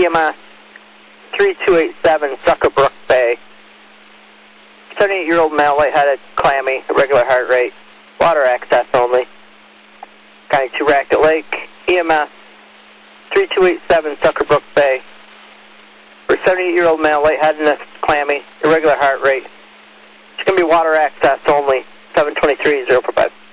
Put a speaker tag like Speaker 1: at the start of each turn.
Speaker 1: EMS 3287, Suckerbrook Bay. 78-year-old male, lightheaded, clammy, irregular heart rate, water access only. Guy to Racket Lake, EMS 3287, Suckerbrook Bay. For 78-year-old male, lightheadedness, clammy, irregular heart rate. It's going to be water access only, 723-045.